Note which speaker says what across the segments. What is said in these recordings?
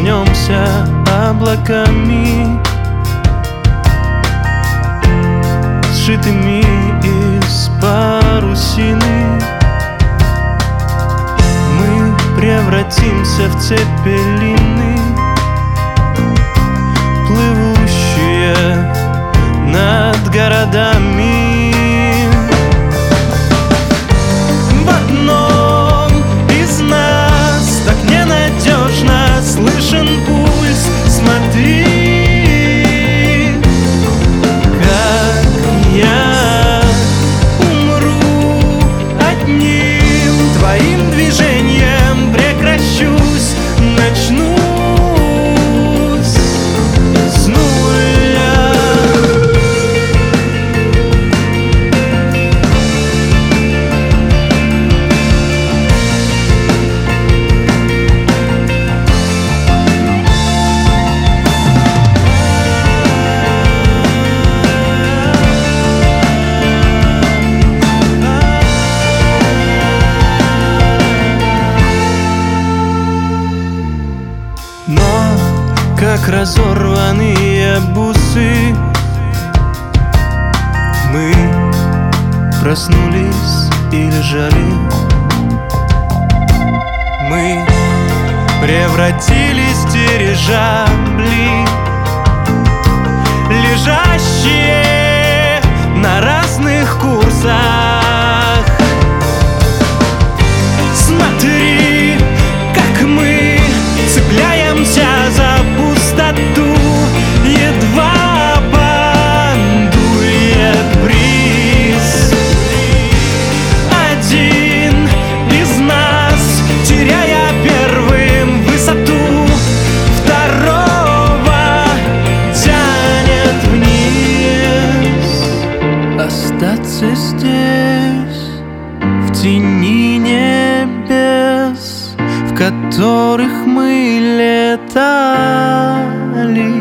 Speaker 1: коснемся облаками, сшитыми из парусины. Мы превратимся в цепелины, плывущие над городами. В одном из нас так ненадежно слышен пульс. Смотри, как я умру одним твоим движением, прекращусь, начнусь с нуля. Но как разорванные бусы мы проснулись и лежали. Мы превратились в дирижабли, лежащие на разных курсах. Смотри, как мы цепляемся за пустоту, едва подует бриз. Один из нас, теряя первым высоту, второго тянет вниз. Остаться здесь, в тени небес, в которых мы летали.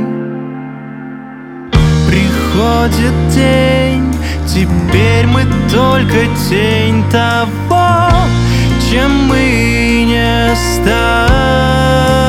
Speaker 1: Приходит день, теперь мы только тень того, чем мы не стали.